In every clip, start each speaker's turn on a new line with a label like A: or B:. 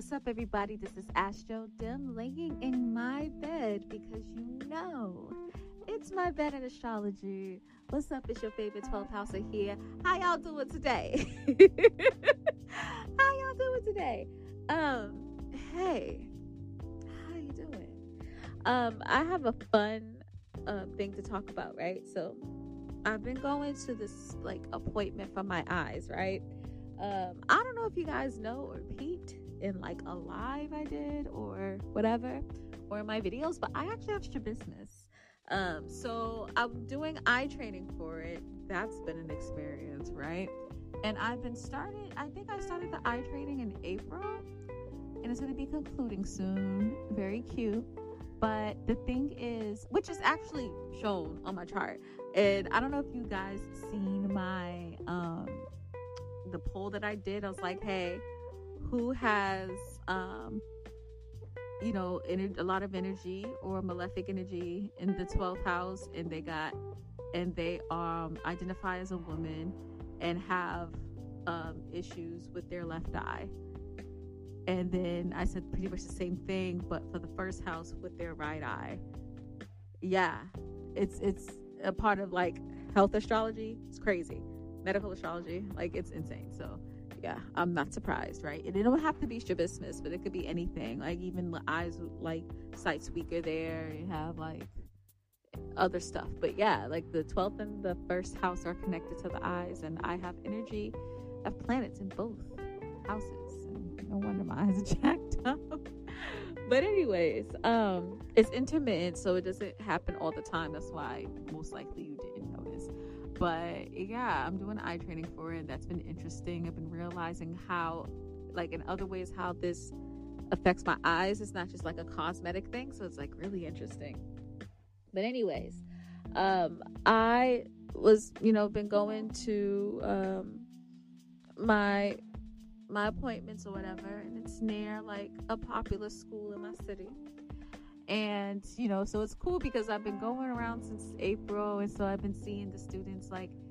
A: What's up, everybody? This is Astro Dim laying in my bed because it's my bed in astrology. What's up? It's your favorite 12th houser here. How y'all doing today? How y'all doing today? Hey, how you doing? I have a fun thing to talk about, right? So I've been going to this appointment for my eyes, right? I don't know if you guys know or peeped in a live I did or whatever, or in my videos, but I actually have strabismus. So I'm doing eye training for it. That's been an experience, right? And I think I started the eye training in April, and it's going to be concluding soon. Very cute. But the thing is, which is actually shown on my chart, and I don't know if you guys seen my the poll that I did. I was like, hey, who has a lot of energy or malefic energy in the 12th house, and they identify as a woman and have issues with their left eye. And then I said pretty much the same thing, but for the first house with their right eye. Yeah, it's a part of health astrology. It's crazy. Medical astrology, it's insane. So yeah, I'm not surprised, right? And it don't have to be strabismus, but it could be anything. Even the eyes, sight's weaker there. You have other stuff. But yeah, the 12th and the first house are connected to the eyes, and I have energy of planets in both houses. And no wonder my eyes are jacked up. But anyways, it's intermittent, so it doesn't happen all the time. That's why most likely you didn't notice. But yeah, I'm doing eye training for it. That's been interesting. I've been realizing how, in other ways, how this affects my eyes. It's not just a cosmetic thing. So it's really interesting. But anyways, I was, been going to my appointments or whatever, and it's near a popular school in my city. And so it's cool because I've been going around since April, and so I've been seeing the students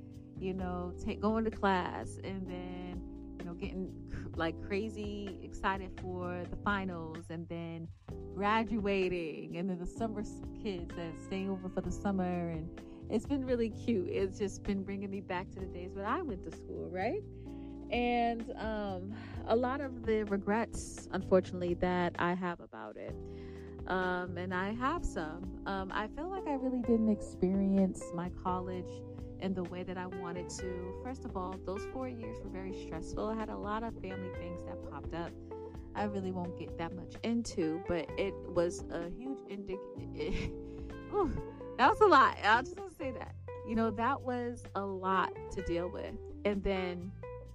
A: going to class, and then getting crazy excited for the finals, and then graduating, and then the summer kids that stay over for the summer. And it's been really cute. It's just been bringing me back to the days when I went to school, right? And a lot of the regrets, unfortunately, that I have about it. And I have some. I feel like I really didn't experience my college in the way that I wanted to. First of all, those 4 years were very stressful. I had a lot of family things that popped up. I really won't get that much into, but it was a huge that was a lot. I just want to say that. That was a lot to deal with. And then,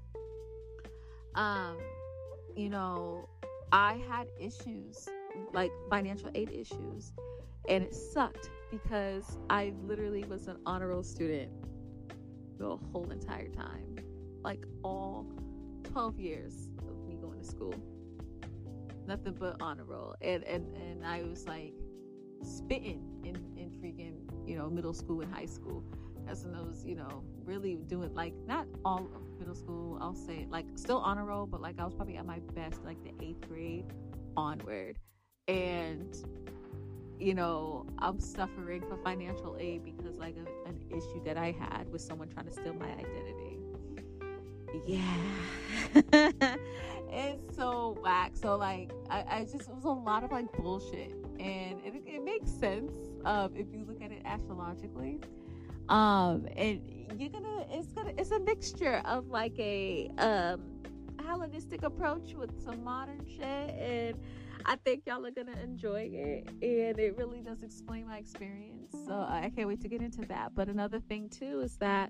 A: I had issues, financial aid issues, and it sucked because I literally was an honor roll student the whole entire time, all 12 years of me going to school, nothing but honor roll. And I was spitting in freaking middle school and high school. That's when I was really doing not all of middle school, I'll say still honor roll, but I was probably at my best the 8th grade onward. And I'm suffering for financial aid because an issue that I had with someone trying to steal my identity. Yeah. It's so whack. So I just, it was a lot of bullshit, and it makes sense if you look at it astrologically. And it's a mixture of a Hellenistic approach with some modern shit, and I think y'all are gonna enjoy it, and it really does explain my experience. So I can't wait to get into that. But another thing too is that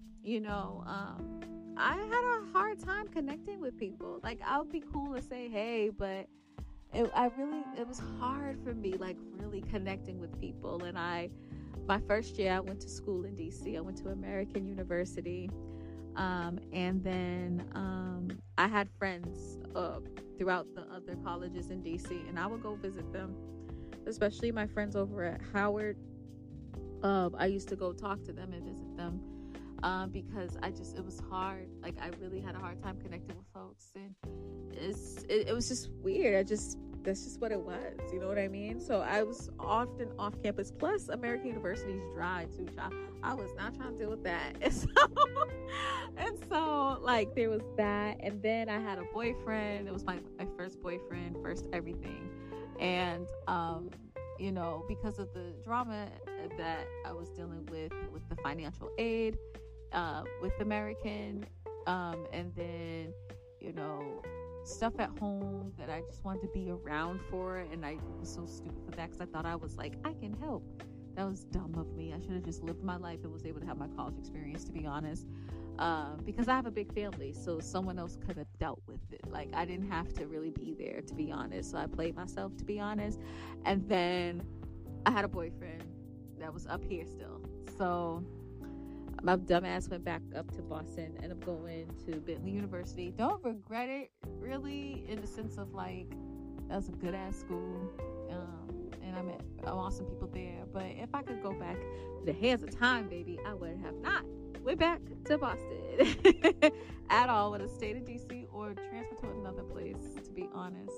A: I had a hard time connecting with people. I would be cool to say hey, but it was hard for me really connecting with people. And my first year I went to school in DC. I went to American University. And then I had friends throughout the other colleges in DC, and I would go visit them, especially my friends over at Howard. I used to go talk to them and visit them. because it was hard. Like, I really had a hard time connecting with folks, and it was just weird. That's just what it was. You know what I mean? So I was often off campus. Plus, American University's dry too, child. I was not trying to deal with that. And so like, there was that. And then I had a boyfriend. It was my first boyfriend, first everything. And, you know, because of the drama that I was dealing with the financial aid, with American, and then, you know, stuff at home that I just wanted to be around for, and I was so stupid for that because I thought I was like, I can help. That was dumb of me. I should have just lived my life and was able to have my college experience, to be honest, because I have a big family, so someone else could have dealt with it. Like, I didn't have to really be there, to be honest, so I played myself, to be honest. And then I had a boyfriend that was up here still, so my dumb ass went back up to Boston, and I'm going to Bentley University. Don't regret it, really, in the sense of like, that was a good ass school, and I met awesome people there. But if I could go back to the hands of time, baby, I would have not went back to Boston at all. Would have stayed in DC or transferred to another place, to be honest.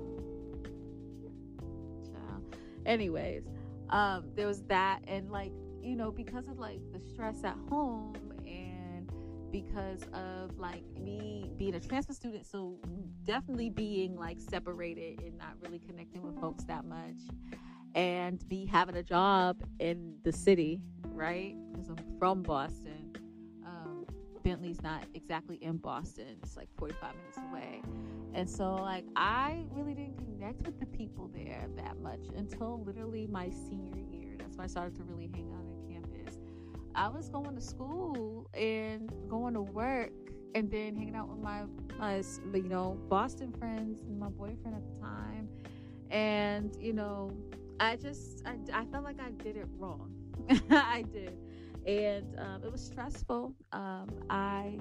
A: Anyways, there was that, and like, you know, because of like the stress at home, and because of like me being a transfer student, so definitely being like separated and not really connecting with folks that much, and me having a job in the city, right? Because I'm from Boston. Bentley's not exactly in Boston. It's like 45 minutes away. And so like, I really didn't connect with the people there that much until literally my senior year. That's when I started to really hang out on campus. I was going to school and going to work, and then hanging out with my you know, Boston friends and my boyfriend at the time. And, you know, I felt like I did it wrong. I did. And it was stressful. I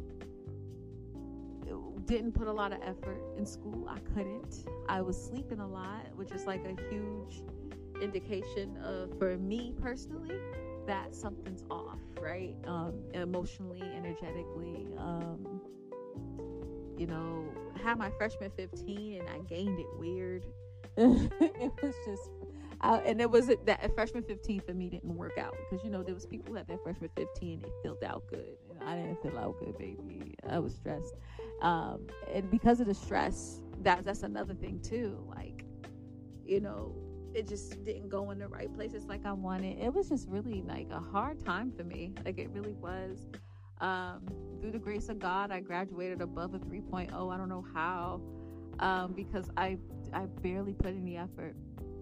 A: didn't put a lot of effort in school. I couldn't. I was sleeping a lot, which is like a huge indication of, for me personally, that something's off, right? Emotionally, energetically. You know, I had my freshman 15 and I gained it weird. It was just, and it was that freshman 15 for me didn't work out, because, you know, there was people who had their freshman 15, they filled out good, and I didn't fill out good, baby. I was stressed, and because of the stress, that's another thing too. Like, you know, it just didn't go in the right places like I wanted. It was just really like a hard time for me. Like, it really was. Through the grace of God, I graduated above a 3.0. I don't know how, because I barely put any effort.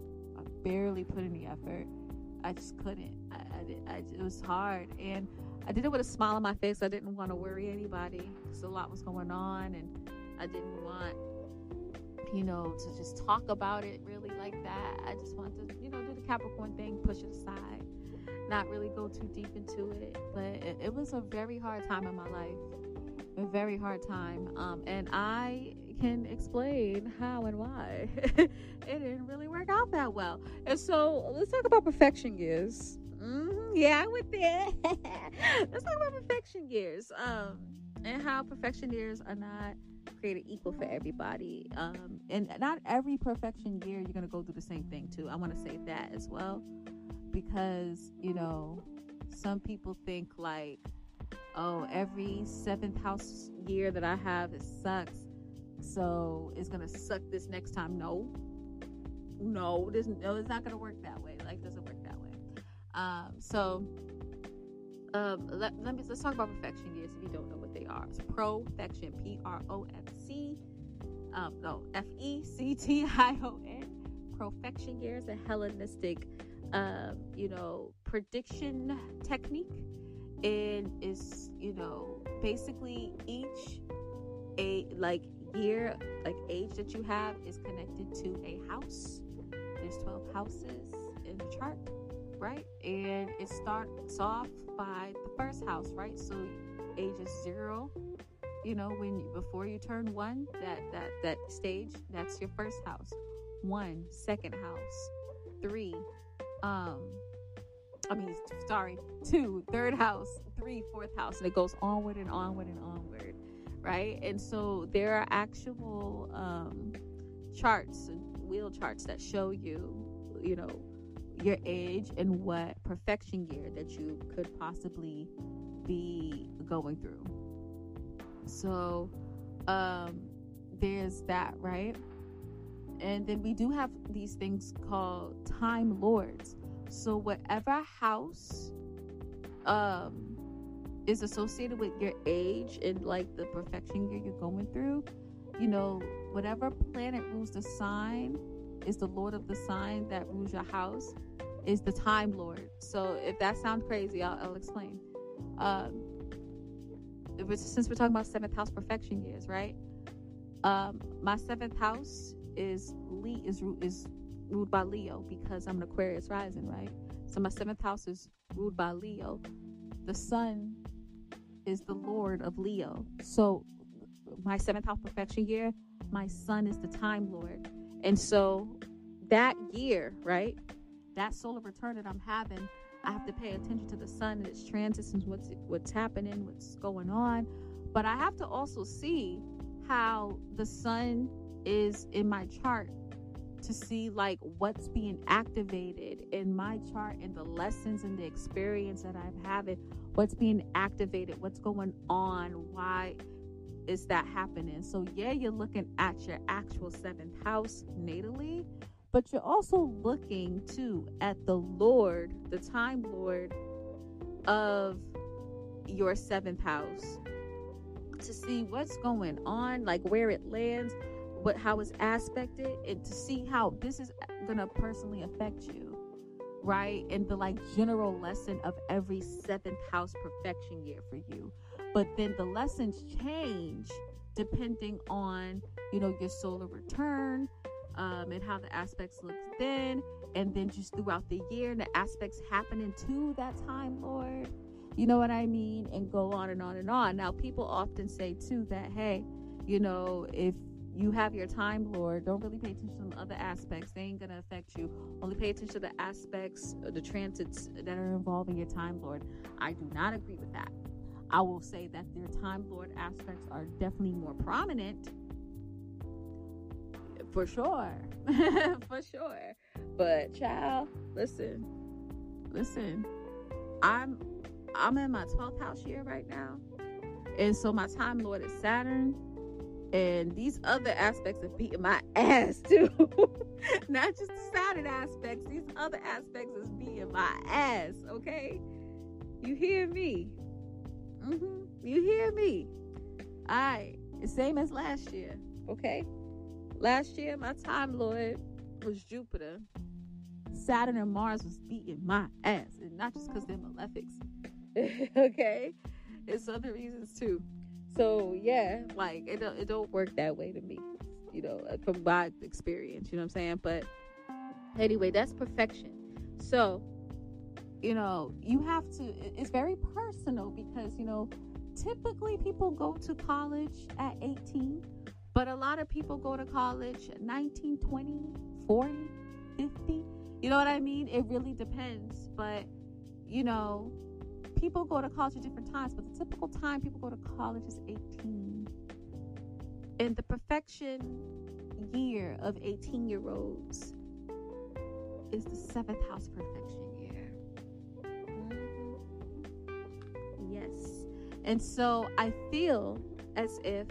A: I just couldn't. It was hard, and I did it with a smile on my face. I didn't want to worry anybody because a lot was going on, and I didn't want, you know, to just talk about it really like that. I just wanted to, you know, do the Capricorn thing, push it aside, not really go too deep into it. But it was a very hard time in my life, a very hard time, and I can explain how and why it didn't really work out that well. And so let's talk about perfection years. Yeah, I went there. Let's talk about perfection years, and how perfection years are not created equal for everybody, and not every perfection year you're gonna go through the same thing too. I want to say that as well, because, you know, some people think like, oh, every 7th house year that I have, it sucks, so it's gonna suck this next time. No, it's not gonna work that way. Life doesn't work that way. Let's talk about perfection years if you don't know what they are. It's profection, Fecction. Profection years, a Hellenistic, you know, prediction technique. And is, you know, basically each year, like age that you have is connected to a house. There's 12 houses in the chart, right? And it starts off by the first house, right? So age is 0, you know, before you turn 1, that stage, that's your first house. 1, second house. 3, 2, third house, 3, fourth house, and it goes onward and onward and onward, right? And so there are actual charts and wheel charts that show you, your age and what perfection year that you could possibly be going through. So there's that, right? And then we do have these things called time lords. So whatever house is associated with your age and like the perfection year you're going through, whatever planet rules the sign is the lord of the sign that rules your house, is the time lord. So if that sounds crazy, I'll explain. Since we're talking about 7th house perfection years, right? My 7th house is ruled by Leo, because I'm an Aquarius rising, right? So my 7th house is ruled by Leo. The sun is the lord of Leo. So my 7th house perfection year, my sun is the time lord. And so that year, right, that solar return that I'm having, I have to pay attention to the sun and its transits and what's happening, what's going on. But I have to also see how the sun is in my chart to see like what's being activated in my chart and the lessons and the experience that I'm having, what's being activated, what's going on, why is that happening. So yeah, you're looking at your actual 7th house natally, but you're also looking too at the Lord, the time Lord of your 7th house, to see what's going on, like where it lands, how it's aspected, and to see how this is gonna personally affect you, right? And the like general lesson of every 7th house perfection year for you. But then the lessons change depending on, your solar return, and how the aspects look then, and then just throughout the year, and the aspects happening to that time lord, you know what I mean, and go on and on and on. Now, people often say too that, hey, if you have your time lord, don't really pay attention to other aspects. They ain't gonna affect you. Only pay attention to the aspects, the transits that are involving your time lord. I do not agree with that. I will say that their time lord aspects are definitely more prominent, for sure. For sure. But child, listen, I'm in my 12th house year right now, and so my time lord is Saturn, and these other aspects are beating my ass too. Not just the Saturn aspects, these other aspects is beating my ass. Okay, you hear me? You hear me? All right, same as last year. Okay, last year my time lord was Jupiter. Saturn and Mars was beating my ass, and not just because they're malefics. Okay, it's other reasons too. So yeah, like it don't work that way to me, from my experience, you know what I'm saying? But anyway, that's perfection. So you have to, it's very personal, because typically people go to college at 18, but a lot of people go to college at 19, 20, 40, 50. You know what I mean? It really depends. But people go to college at different times, but the typical time people go to college is 18. And the perfection year of 18-year-olds is the 7th house perfection year. Yes. And so I feel as if,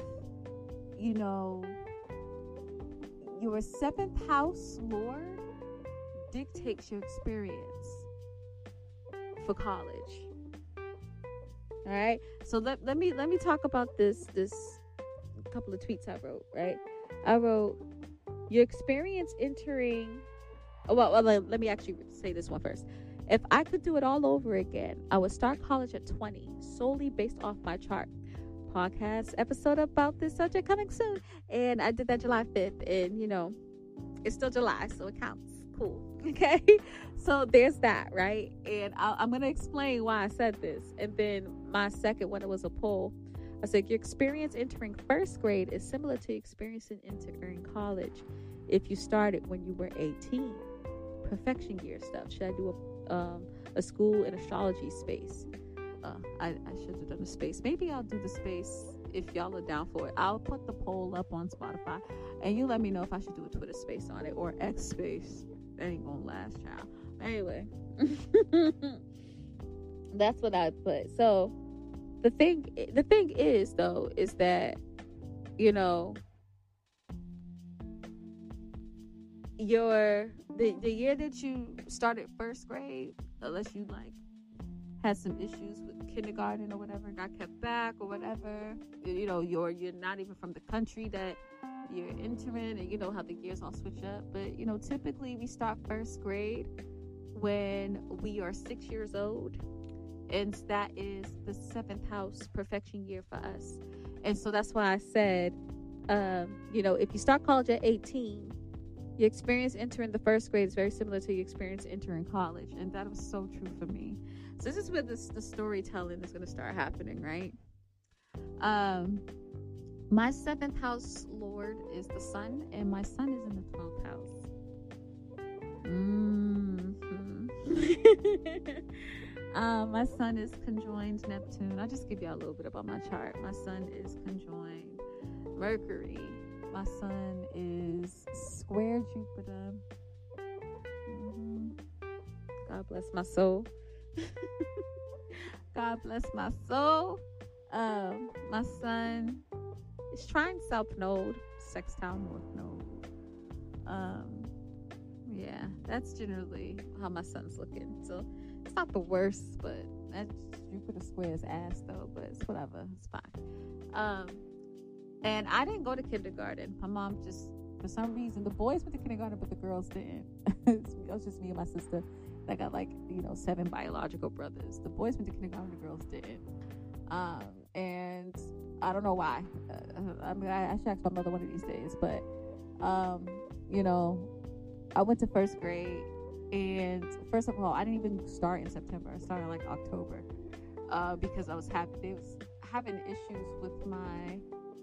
A: your 7th house lord dictates your experience for college. All right, so let me talk about this couple of tweets I wrote. Right, I wrote, your experience entering. Well, let me actually say this one first. If I could do it all over again, I would start college at 20, solely based off my chart. Podcast episode about this subject coming soon, and I did that July 5th, and it's still July, so it counts. Cool. Okay, so there's that, right? And I'm gonna explain why I said this. And then my second one, it was a poll. I said, your experience entering 1st grade is similar to experiencing entering college if you started when you were 18. Perfection year stuff. Should I do a a school in astrology space. I should have done the space. Maybe I'll do the space if y'all are down for it. I'll put the poll up on Spotify, and you let me know if I should do a Twitter space on it or X space. That ain't gonna last, child. Anyway, that's what I put. So the thing is though, is that, you know, the year that you started first grade, unless you like had some issues with kindergarten or whatever, got kept back or whatever, you know, you're not even from the country that you're entering, and you know how the years all switch up. But you know, typically we start first grade when we are 6 years old, and that is the 7th house perfection year for us. And so that's why I said, you know, if you start college at 18, your experience entering the first grade is very similar to your experience entering college. And that was so true for me. So this is where the storytelling is going to start happening, right? My 7th house lord is the sun, and my sun is in the 12th house. My sun is conjoined Neptune. I'll just give y'all a little bit about my chart. My sun is conjoined Mercury. My sun is square Jupiter. God bless my soul. God bless my soul. My sun is trine South Node, sextile North Node. Yeah, that's generally how my sun's looking. So it's not the worst, but that's Jupiter squares ass though. But it's whatever. It's fine. And I didn't go to kindergarten. My mom just, for some reason, the boys went to kindergarten, but the girls didn't. It was just me and my sister. I got 7 biological brothers. The boys went to kindergarten, the girls didn't. And I don't know why. I mean, I should ask my mother one of these days. But, you know, I went to first grade. And first of all, I didn't even start in September. I started October. Because I was having issues with my...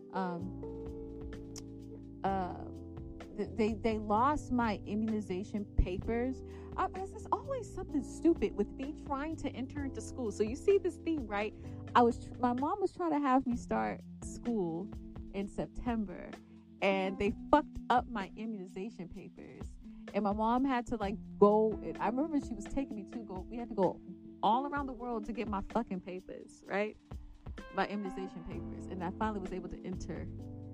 A: they lost my immunization papers. There's always something stupid with me trying to enter into school. So you see this theme, right? My mom was trying to have me start school in September, and they fucked up my immunization papers. And my mom had to go. And I remember she was taking me we had to go all around the world to get my fucking papers, right? My immunization papers. And I finally was able to enter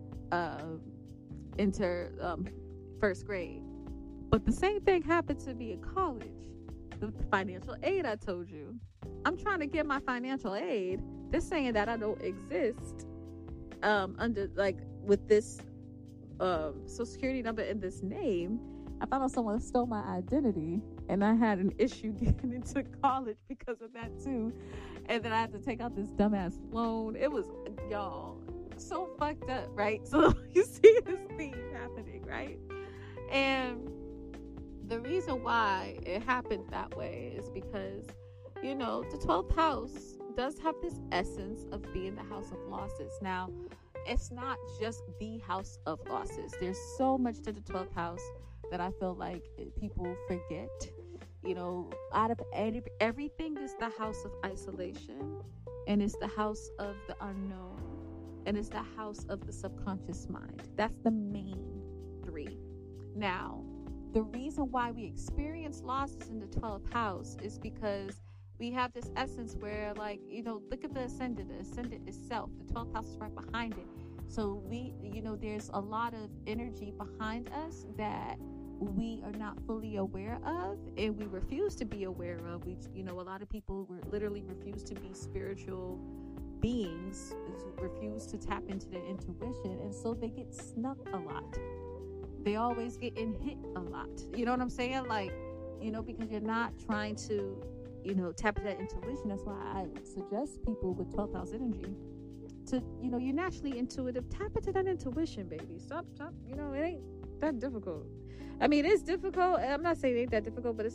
A: first grade. But the same thing happened to me in college. The financial aid I told you. I'm trying to get my financial aid. They're saying that I don't exist under with this social security number and this name. I found out someone stole my identity, and I had an issue getting into college because of that too. And then I had to take out this dumbass loan. It was, y'all, so fucked up, right? So you see this theme happening, right? And the reason why it happened that way is because, you know, the 12th house does have this essence of being the house of losses. Now, it's not just the house of losses. There's so much to the 12th house that I feel like people forget. You know, out of everything is the house of isolation, and it's the house of the unknown, and it's the house of the subconscious mind. That's the main 3. Now, the reason why we experience losses in the 12th house is because we have this essence where, look at the ascendant. The ascendant is self. The 12th house is right behind it. So there's a lot of energy behind us that we are not fully aware of, and we refuse to be aware of. A lot of people literally refuse to be spiritual beings, refuse to tap into their intuition, and so they get snuck a lot. They always getting hit a lot. You know what I'm saying? Because you're not trying to, tap into that intuition. That's why I suggest people with 12th house energy to, you're naturally intuitive. Tap into that intuition, baby. Stop. It ain't that difficult. I mean, it's difficult. I'm not saying it ain't that difficult, but it's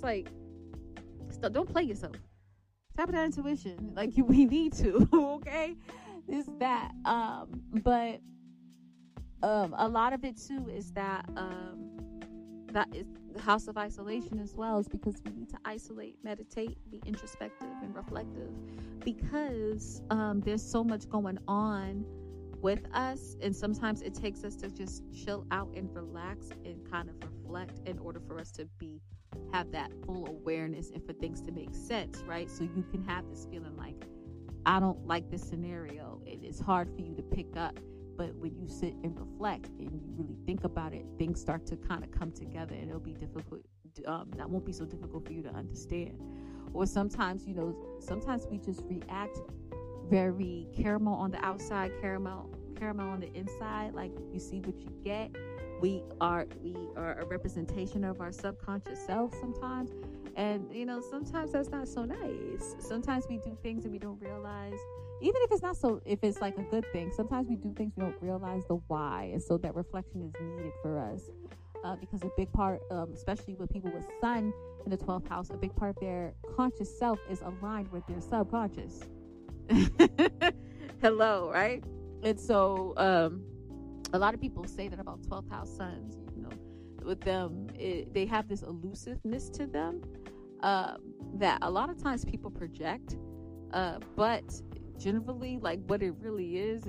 A: don't play yourself. Tap into that intuition. We need to, okay? It's that. But a lot of it too is that that is the house of isolation as well, is because we need to isolate, meditate, be introspective and reflective, because there's so much going on with us, and sometimes it takes us to just chill out and relax and kind of reflect in order for us to have that full awareness and for things to make sense, right? So you can have this feeling like, I don't like this scenario, and it's hard for you to pick up. But when you sit and reflect and you really think about it, things start to kind of come together, and it'll be difficult. That won't be so difficult for you to understand. Or sometimes, sometimes we just react very caramel on the outside, caramel on the inside. Like, you see what you get. We are a representation of our subconscious self sometimes. And, sometimes that's not so nice. Sometimes we do things and we don't realize, even if it's like a good thing, sometimes we do things we don't realize the why. And so that reflection is needed for us. Because a big part, especially with people with sun in the 12th house, a big part of their conscious self is aligned with their subconscious. Hello, right? And so a lot of people say that about 12th house suns, with them, they have this elusiveness to them that a lot of times people project, but generally, like, what it really is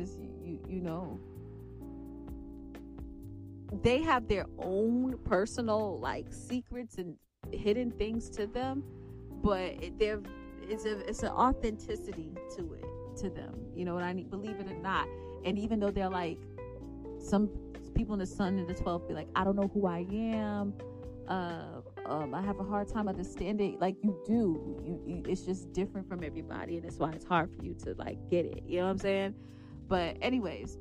A: they have their own personal, like, secrets and hidden things to them, but it's an authenticity to them, what I need, believe it or not. And even though they're like, some people in the sun and the 12th be like, I don't know who I am, I have a hard time understanding. Like, you do, it's just different from everybody, and that's why it's hard for you to, like, get it, you know what I'm saying? But anyways,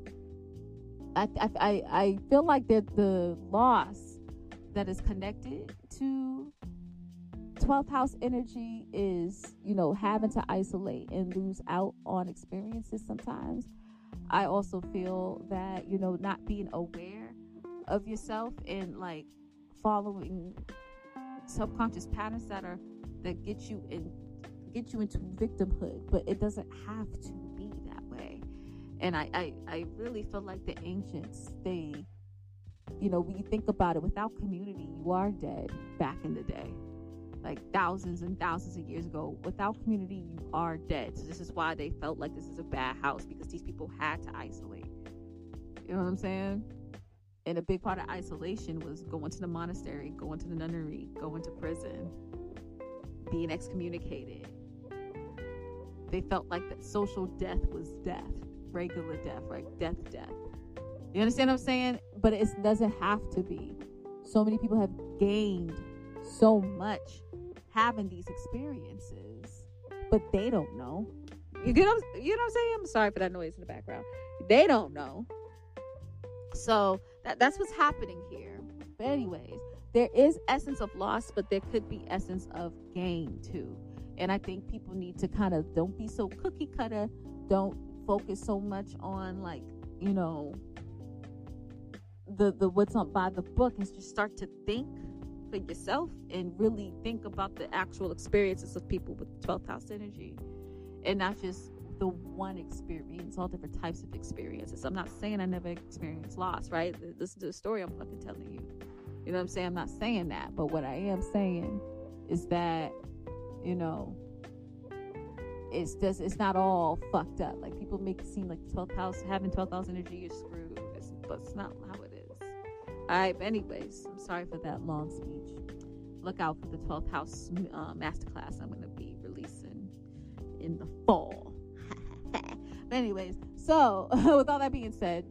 A: I feel like that the loss that is connected to 12th house energy is, having to isolate and lose out on experiences sometimes. I also feel that, not being aware of yourself and, like, following subconscious patterns that get you into victimhood, but it doesn't have to be that way. And I really feel like the ancients, when you think about it, without community, you are dead back in the day. Like, thousands and thousands of years ago, without community, you are dead. So this is why they felt like this is a bad house, because these people had to isolate. You know what I'm saying? And a big part of isolation was going to the monastery, going to the nunnery, going to prison, being excommunicated. They felt like that social death was death, regular death, right? Death. You understand what I'm saying? But it doesn't have to be. So many people have gained so much having these experiences, but they don't know. You know what I'm saying? I'm sorry for that noise in the background. They don't know. So that's what's happening here. But anyways, there is essence of loss, but there could be essence of gain too. And I think people need to kind of, don't be so cookie cutter. Don't focus so much on, like, the what's on by the book, and just start to think for yourself and really think about the actual experiences of people with 12th house energy, and not just the one experience, all different types of experiences. I'm not saying I never experienced loss, right? This is the story I'm fucking telling you. You know what I'm saying? I'm not saying that, but what I am saying is that, it's not all fucked up. Like, people make it seem like 12th house, having 12th house energy, you're screwed, but it's not how it is. All right, but anyways, I'm sorry for that long speech. Look out for the 12th house masterclass I'm going to be releasing in the fall. But anyways, so with all that being said,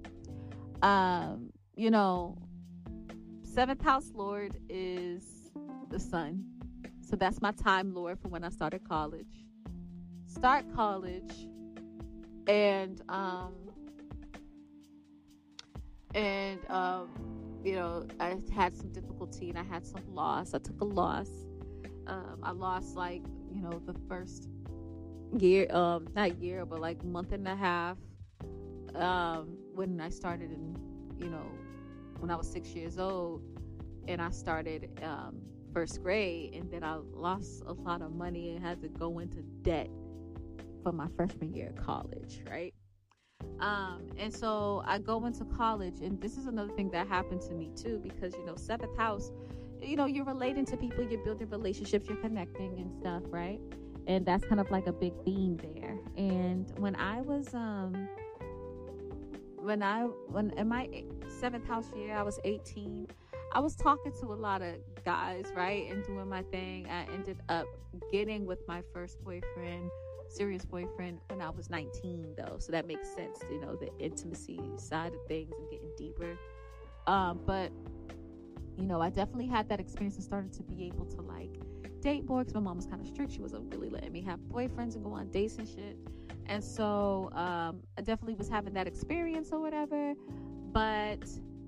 A: 7th house lord is the sun. So that's my time lord for when I started college. Start college, and I had some difficulty and I had some loss. I took a loss. I lost, like, the first year, not year, but like month and a half, when I started when I was 6 years old, and I started first grade, and then I lost a lot of money and had to go into debt for my freshman year of college, right? And so I go into college, and this is another thing that happened to me too, because, you know, seventh house, you know, you're relating to people, you're building relationships, you're connecting and stuff, right? And that's kind of like a big theme there. And when I was, when in my seventh house year, I was 18. I was talking to a lot of guys, right, and doing my thing. I ended up getting with my first boyfriend, serious boyfriend, when I was 19, though, so that makes sense, you know, the intimacy side of things and getting deeper. But you know, I definitely had that experience and started to be able to like date more, because my mom was kind of strict. She wasn't really letting me have boyfriends and go on dates and shit. And so I definitely was having that experience or whatever. But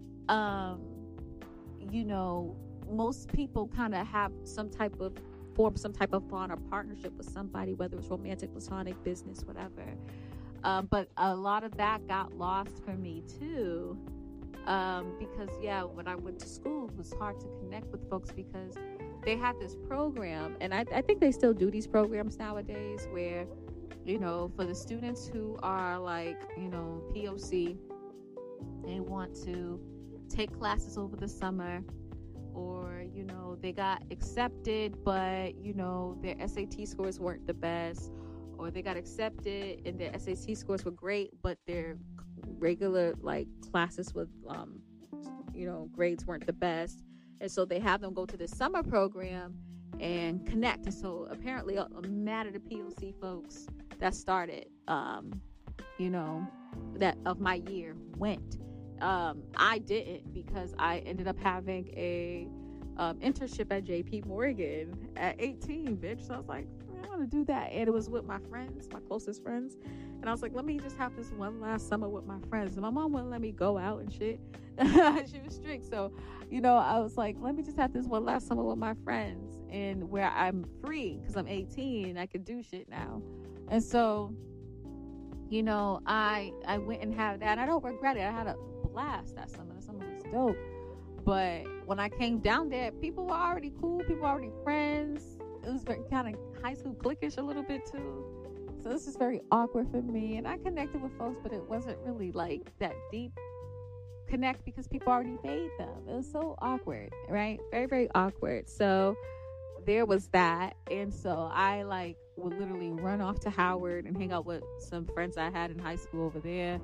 A: you know, most people kind of have some type of bond or partnership with somebody, whether it's romantic, platonic, business, whatever. But a lot of that got lost for me too, because when I went to school, it was hard to connect with folks because they had this program, and I think they still do these programs nowadays, where, you know, for the students who are like, you know, POC, they want to take classes over the summer, or, you know, they got accepted, but, you know, their SAT scores weren't the best, or they got accepted and their SAT scores were great, but their regular like classes with, you know, grades weren't the best. And so they have them go to this summer program and connect. And so apparently a mad at the POC folks that started, you know, that of my year went. I didn't, because I ended up having a internship at JP Morgan at 18, bitch. So I was like, I want to do that. And it was with my friends, my closest friends. And I was like, let me just have this one last summer with my friends. And my mom wouldn't let me go out and shit. She was strict. So, you know, I was like, let me just have this one last summer with my friends, and where I'm free because I'm 18 and I can do shit now. And so, you know, I went and had that. And I don't regret it. I had a blast that summer. The summer was dope. But when I came down there, people were already cool. People were already friends. It was very kind of high school cliquish a little bit too. So this is very awkward for me. And I connected with folks, but it wasn't really like that deep connect because people already made them. It was so awkward, right? Very, very awkward. So there was that. And so I like would literally run off to Howard and hang out with some friends I had in high school over there.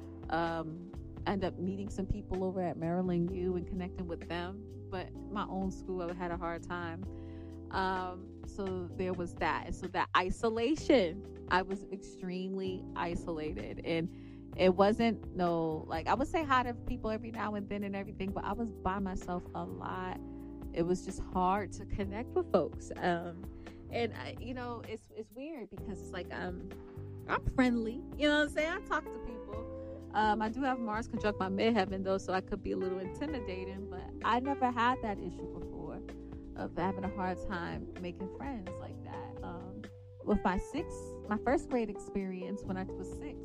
A: End up meeting some people over at Maryland U and connecting with them. But my own school, I had a hard time. So there was that. And so that isolation, I was extremely isolated, and it wasn't like, I would say hi to people every now and then and everything, but I was by myself a lot. It was just hard to connect with folks. And I, you know, it's weird because it's like, I'm friendly, you know what I'm saying? I talk to people. I do have Mars conjunct my midheaven though, so I could be a little intimidating, but I never had that issue before of having a hard time making friends like that. With my first grade experience when I was 6,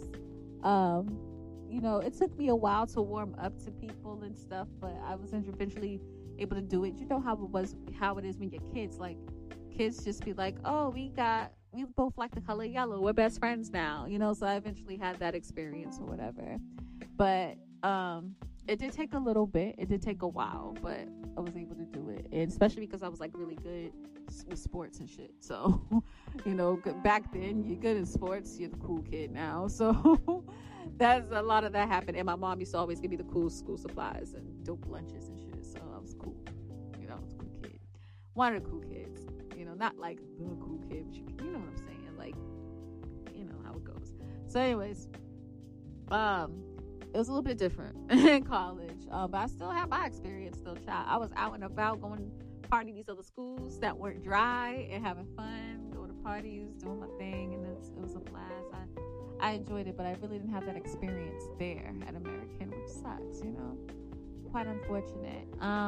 A: you know, it took me a while to warm up to people and stuff, but I was eventually able to do it. You know how it is when you're kids. Like, kids just be like, oh, we both like the color yellow, we're best friends now, you know. So I eventually had that experience or whatever. But it did take a little bit. It did take a while, but I was able to do it. And especially because I was like really good with sports and shit. So, you know, back then, you're good in sports, you're the cool kid now. So that's a lot of that happened. And my mom used to always give me the cool school supplies and dope lunches and shit. So I was cool. You know, I was a cool kid. One of the cool kids. You know, not like the cool kid, but you know what I'm saying. Like, you know how it goes. So anyways, it was a little bit different in college, but I still have my experience though, child. I was out and about going party these other schools that weren't dry and having fun, going to parties, doing my thing, and it was a blast. I enjoyed it, but I really didn't have that experience there at American, which sucks, you know, quite unfortunate.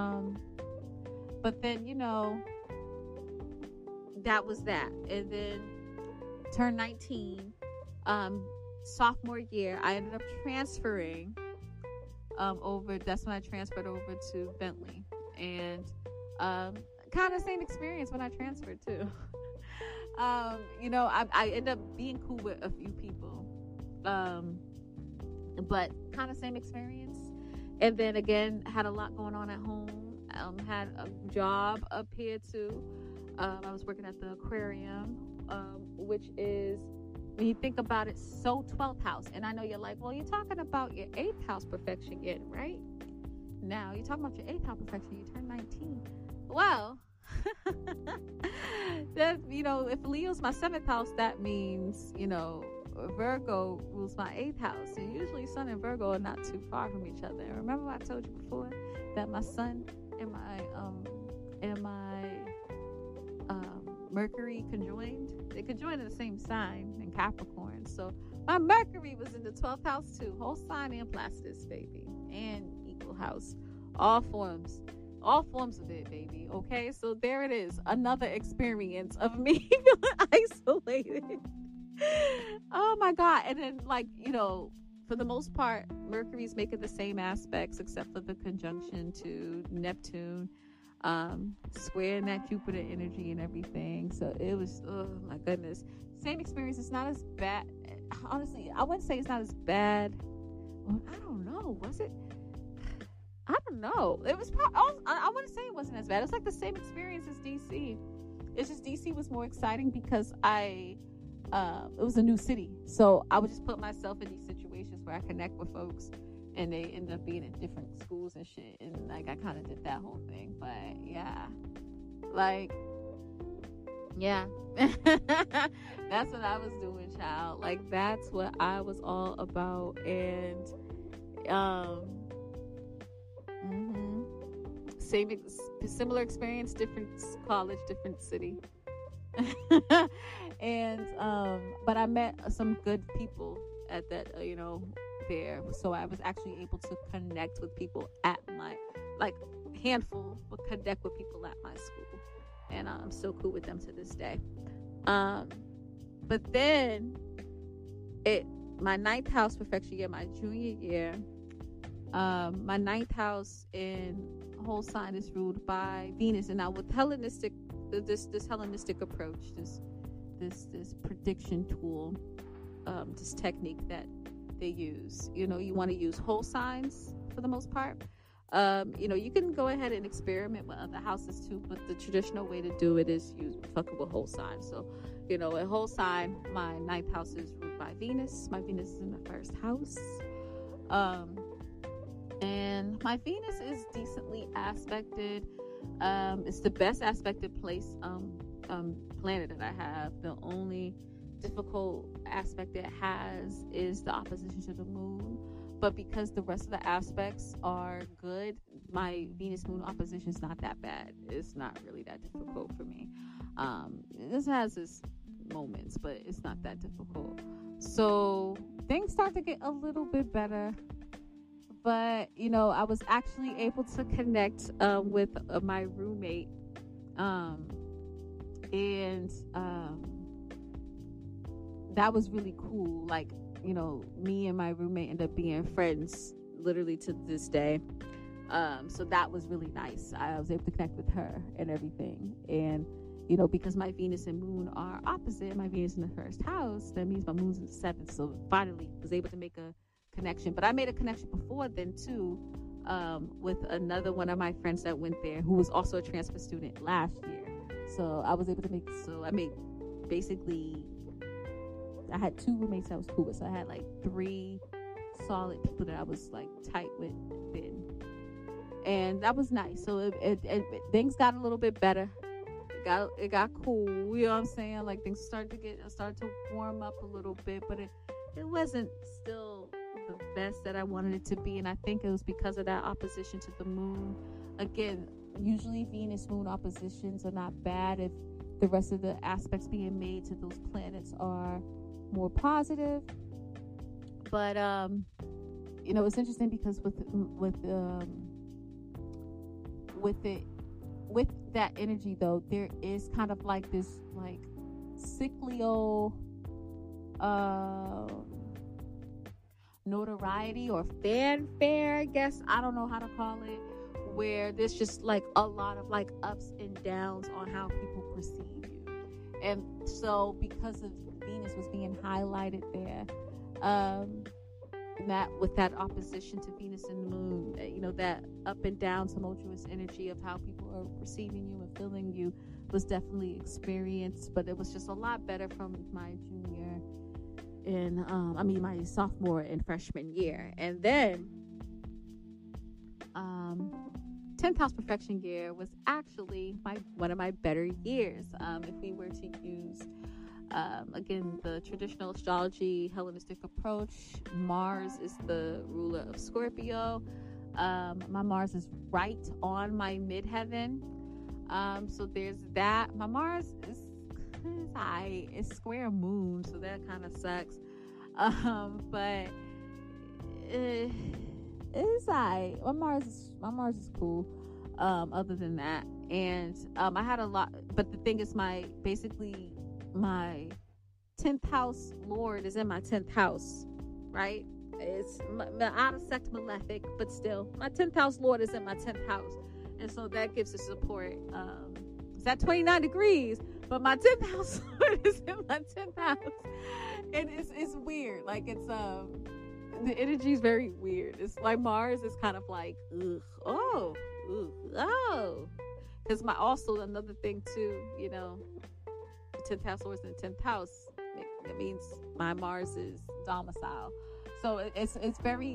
A: But then, you know, that was that. And then turned 19, sophomore year, I ended up transferring over. That's when I transferred over to Bentley, and kind of same experience when I transferred too. You know, I ended up being cool with a few people, but kind of same experience. And then again, had a lot going on at home. Had a job up here too. I was working at the aquarium, which is, when you think about it, so 12th house. And I know you're like, well, you're talking about your 8th house perfection yet, right? Now you're talking about your 8th house perfection. You turn 19. Well, that, if Leo's my 7th house, that means, Virgo rules my 8th house. And usually Sun and Virgo are not too far from each other. And remember I told you before that my Sun and my Mercury conjoined. They conjoined in the same sign in Capricorn. So my Mercury was in the 12th house too. Whole sign and Placidus, baby. And equal house. All forms of it, baby. Okay, so there it is, another experience of me feeling isolated. Oh my God. And then, for the most part, Mercury's making the same aspects except for the conjunction to Neptune, squaring that Jupiter energy and everything. So it was, oh my goodness, same experience. It's not as bad. Honestly, I wouldn't say it's not as bad. Well, I don't know. Was it? I don't know. It was probably, I wouldn't say it wasn't as bad. It's like the same experience as DC. It's just DC was more exciting because it was a new city. So I would just put myself in these situations where I connect with folks and they end up being in different schools and shit. And I kind of did that whole thing. But yeah, that's what I was doing, child. That's what I was all about. And, similar experience, different college, different city. And but I met some good people at that, there. So I was actually able to connect with people at my, handful, but connect with people at my school, and I'm still cool with them to this day. But then my 9th house perfection year, my junior year, my 9th house in whole sign is ruled by Venus. And now with Hellenistic, this Hellenistic approach, this prediction tool, this technique that they use, you want to use whole signs for the most part. You can go ahead and experiment with other houses too, but the traditional way to do it is use fucking with whole sign. So, a whole sign, my 9th house is ruled by Venus. My Venus is in the 1st house. And my Venus is decently aspected. It's the best aspected planet that I have. The only difficult aspect it has is the opposition to the moon. But because the rest of the aspects are good, my Venus moon opposition is not that bad. It's not really that difficult for me. This has its moments, but it's not that difficult. So things start to get a little bit better. But, I was actually able to connect with my roommate. And that was really cool. Me and my roommate ended up being friends literally to this day. So that was really nice. I was able to connect with her and everything. And, because my Venus and moon are opposite, my Venus in the 1st house, that means my moon's in the 7th. So finally was able to make a connection. But I made a connection before then too, with another one of my friends that went there, who was also a transfer student last year. So I was able to I had 2 roommates I was cool with. So I had 3 solid people that I was tight with then, and that was nice. So it things got a little bit better. It got cool. You know what I'm saying? Things started to warm up a little bit, but it wasn't still the best that I wanted it to be. And I think it was because of that opposition to the moon. Again, usually Venus moon oppositions are not bad if the rest of the aspects being made to those planets are more positive. But it's interesting because with that energy though, there is kind of this cyclical notoriety or fanfare, I guess, I don't know how to call it, where there's just a lot of ups and downs on how people perceive you. And so because of Venus was being highlighted there, that with that opposition to Venus and the moon, that up and down tumultuous energy of how people are receiving you and feeling you was definitely experienced, but it was just a lot better from my junior and my sophomore and freshman year. And then 10th house perfection year was actually one of my better years. If we were to use again the traditional astrology Hellenistic approach, Mars is the ruler of Scorpio. My Mars is right on my midheaven, so there's that. My Mars is it's square moon, so that kind of sucks, but it's my Mars is cool, other than that. And I had a lot, but the thing is, my 10th house Lord is in my 10th house, right? It's out of sect malefic, but still my 10th house Lord is in my 10th house, and so that gives the support. It's at 29 degrees, but my 10th house Lord is in my 10th house, and it's weird. Like, it's the energy is very weird. It's like Mars is kind of like because also another thing too, the 10th house Lord is in the 10th house. That means my Mars is domicile. So it's very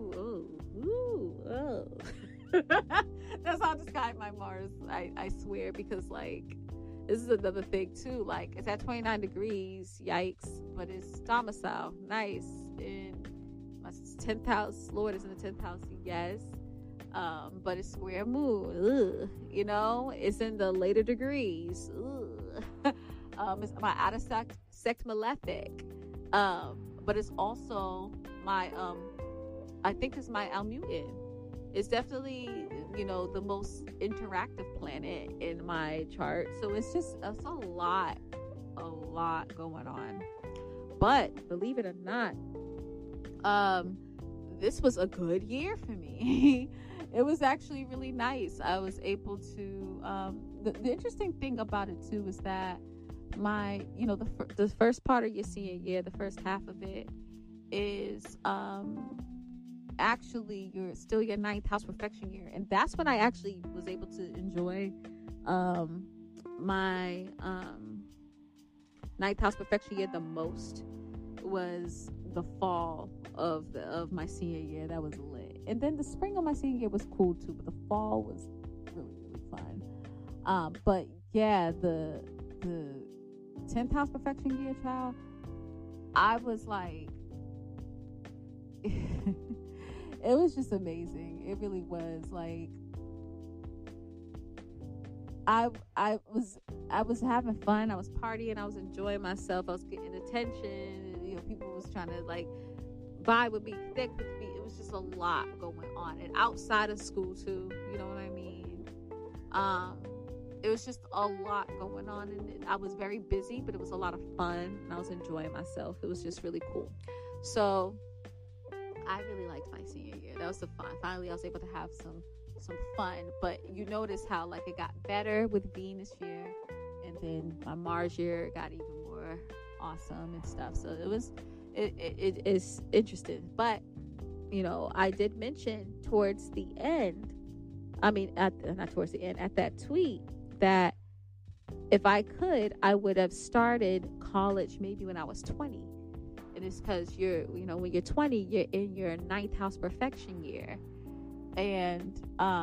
A: That's how I describe my Mars. I swear, because like this is another thing too. Like, it's at 29 degrees, yikes, but it's domicile, nice. And my 10th house Lord is in the 10th house, yes. But it's square moon. It's in the later degrees. It's my out of sect malefic. But it's also my I think it's my Almuten. It's definitely the most interactive planet in my chart. So it's a lot going on. But believe it or not, this was a good year for me. It was actually really nice. I was able to the interesting thing about it too is that my the first part of your senior year, the first half of it is actually your ninth house perfection year, and that's when I actually was able to enjoy my ninth house perfection year the most. Was the fall of my senior year. That was lit. And then the spring of my senior year was cool too, but the fall was really, really fun. But yeah, the 10th house perfection year, child, I was like it was just amazing. It really was. Like, I was having fun. I was partying. I was enjoying myself. I was getting attention. People was trying to like vibe with me, connect with me. It was just a lot going on, and outside of school too. You know what I mean? It was just a lot going on, and I was very busy, but it was a lot of fun, and I was enjoying myself. It was just really cool. So I really liked my senior year. That was the fun. Finally, I was able to have some fun. But you notice how like it got better with Venus year, and then my Mars year got even more awesome and stuff. So it is interesting. But I did mention towards the end, not towards the end, at that tweet, that if I could, I would have started college maybe when I was 20. And it's because when you're 20, you're in your ninth house perfection year. And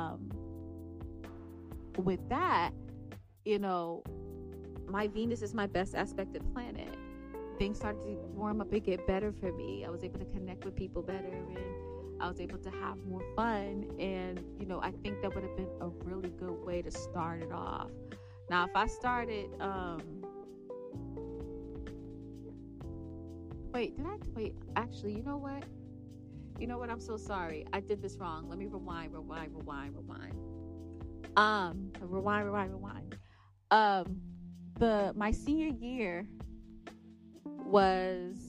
A: with that, my Venus is my best aspected planet. Things started to warm up and get better for me. I was able to connect with people better, and I was able to have more fun. And I think that would have been a really good way to start it off. Now, if I started actually, you know what, I'm so sorry, I did this wrong. Let me rewind. My senior year was,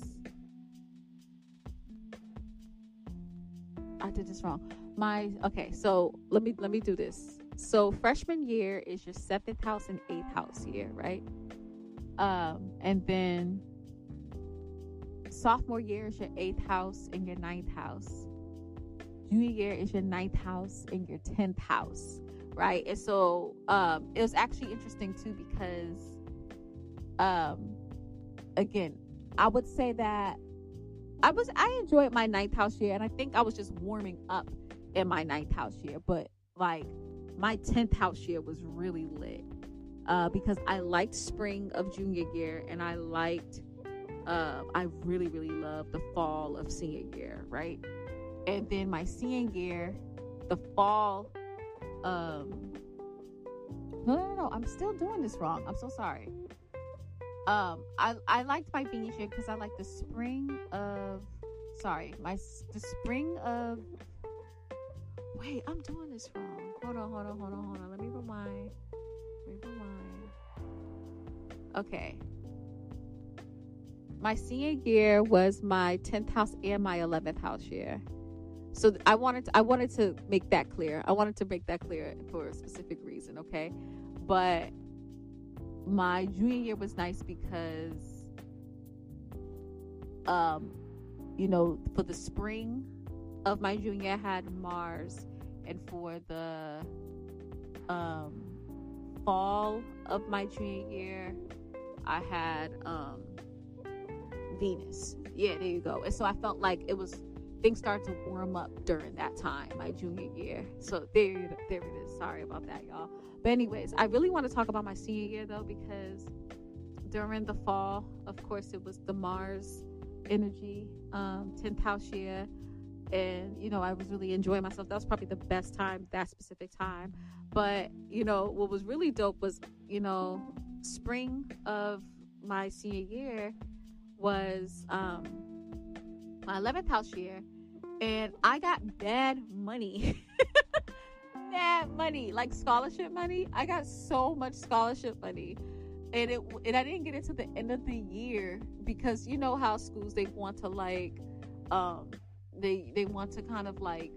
A: I did this wrong. So let me do this. So freshman year is your 7th house and 8th house year, right? And then sophomore year is your 8th house and your 9th house. Junior year is your 9th house and your 10th house, right? And so it was actually interesting too, because again, I would say that I enjoyed my 9th house year, and I think I was just warming up in my 9th house year. But like my 10th house year was really lit, because I liked spring of junior year, and I really, really loved the fall of senior year, right? And then my senior year, the fall, no, I'm still doing this wrong. I'm so sorry. I liked my Venus year because I liked the spring of, the spring of, wait, I'm doing this wrong. Hold on. Let me rewind. Okay. My senior year was my 10th house and my 11th house year. So I wanted to make that clear. I wanted to make that clear for a specific reason, okay? But my junior year was nice because, for the spring of my junior year, I had Mars, and for the fall of my junior year, I had Venus. Yeah, there you go. And so I felt like things started to warm up during that time, my junior year. So there it is. Sorry about that, y'all. But anyways, I really want to talk about my senior year though, because during the fall, of course, it was the Mars energy, 10th house year. And, I was really enjoying myself. That was probably the best time, that specific time. But, what was really dope was, spring of my senior year was my 11th house year, and I got bad money. Bad money, like scholarship money. I got so much scholarship money, and I didn't get it to the end of the year, because you know how schools, they want to like they want to kind of like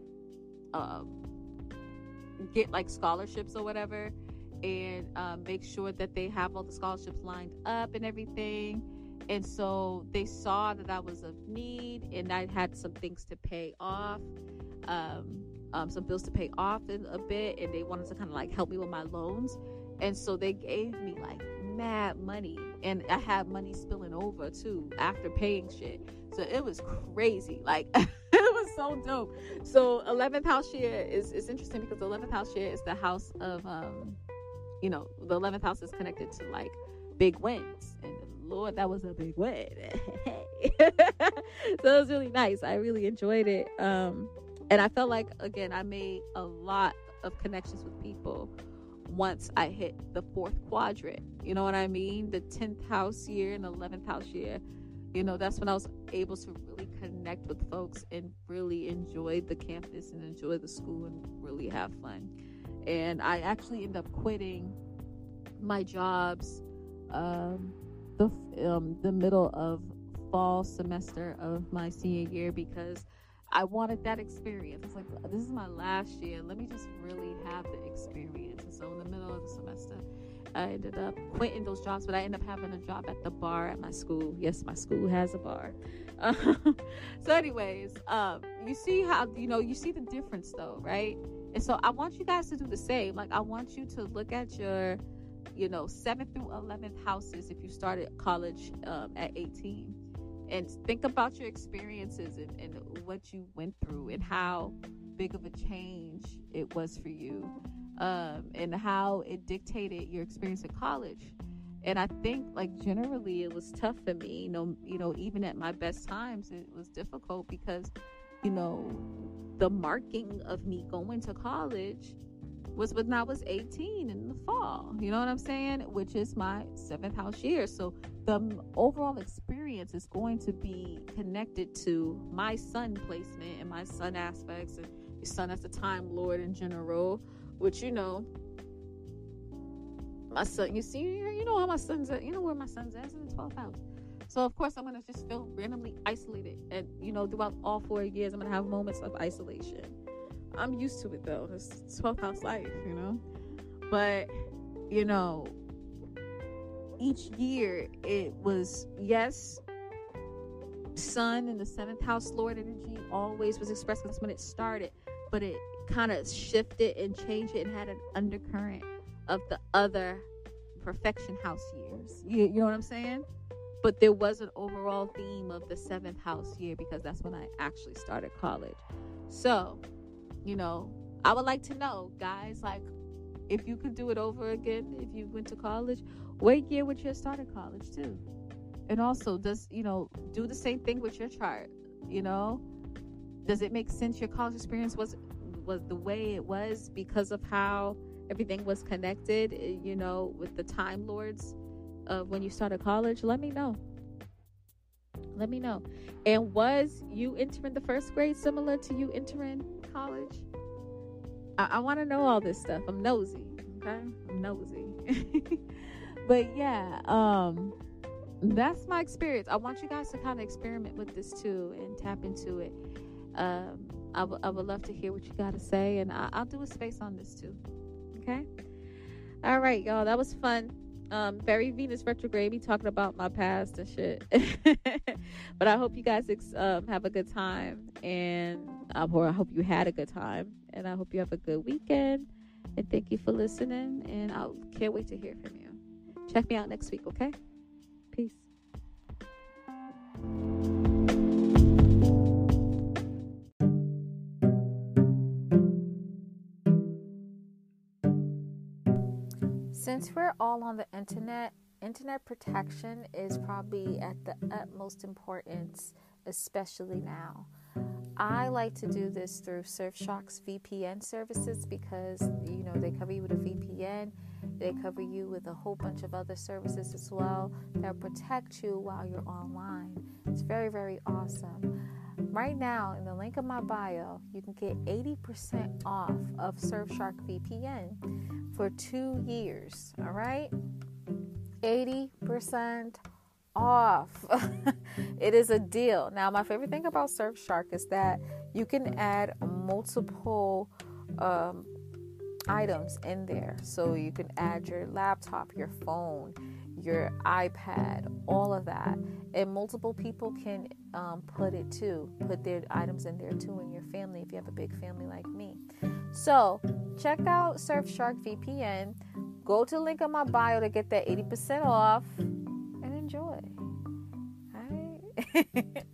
A: get like scholarships or whatever, and make sure that they have all the scholarships lined up and everything. And so they saw that I was of need, and I had some things to pay off, some bills to pay off in a bit, and they wanted to kind of like help me with my loans. And so they gave me like mad money, and I had money spilling over too after paying shit. So it was crazy. Like it was so dope. So 11th house year is interesting, because the 11th house year is the house of the 11th house is connected to like big wins, and Lord, that was a big win. So it was really nice. I really enjoyed it. And I felt like, again, I made a lot of connections with people once I hit the 4th quadrant. You know what I mean? The 10th house year and the 11th house year. That's when I was able to really connect with folks and really enjoy the campus and enjoy the school and really have fun. And I actually ended up quitting my jobs the middle of fall semester of my senior year, because I wanted that experience. It's like, this is my last year, let me just really have the experience. And so in the middle of the semester, I ended up quitting those jobs, but I ended up having a job at the bar at my school. Yes, my school has a bar. So anyways, you see how, you see the difference though, right? And so I want you guys to do the same. Like, I want you to look at your 7th through 11th houses if you started college at 18, and think about your experiences and what you went through, and how big of a change it was for you, and how it dictated your experience in college. And I think, like, generally it was tough for me, even at my best times, it was difficult, because the marking of me going to college was when I was 18 in the fall, you know what I'm saying? Which is my 7th house year. So the overall experience is going to be connected to my sun placement and my sun aspects, and your sun as the time lord in general, which, my sun, you see, how my sun's at, where my sun's at, it's in the 12th house. So of course I'm going to just feel randomly isolated. And, throughout all 4 years, I'm going to have moments of isolation. I'm used to it though. It's 12th house life, But, each year it was, yes, sun in the 7th house, Lord energy, always was expressed. That's when it started, but it kind of shifted and changed it and had an undercurrent of the other perfection house years. You know what I'm saying? But there was an overall theme of the 7th house year, because that's when I actually started college. So, I would like to know, guys, like, if you could do it over again, if you went to college, what year would you have started college too? And also, do the same thing with your chart. Does it make sense your college experience was the way it was because of how everything was connected, with the Time Lords of when you started college? Let me know. And was you entering the 1st grade similar to you entering college? I want to know all this stuff. I'm nosy. Okay, I'm nosy. But yeah, that's my experience. I want you guys to kind of experiment with this too and tap into it. I would love to hear what you got to say, and I'll do a space on this too. Okay. All right, y'all. That was fun. Very Venus retrograde, me talking about my past and shit. But I hope you guys have a good time, and I hope you had a good time, and I hope you have a good weekend. And thank you for listening, and I can't wait to hear from you. Check me out next week, okay? Peace. Since we're all on the internet protection is probably at the utmost importance, especially now. I like to do this through Surfshark's VPN services because, they cover you with a VPN. They cover you with a whole bunch of other services as well that protect you while you're online. It's very, very awesome. Right now, in the link of my bio, you can get 80% off of Surfshark VPN for 2 years. All right? 80% off. It is a deal. Now, my favorite thing about Surfshark is that you can add multiple items in there. So you can add your laptop, your phone, your iPad, all of that. And multiple people can put their items in there too in your family if you have a big family like me. So check out Surfshark VPN. Go to the link in my bio to get that 80% off and enjoy. All right?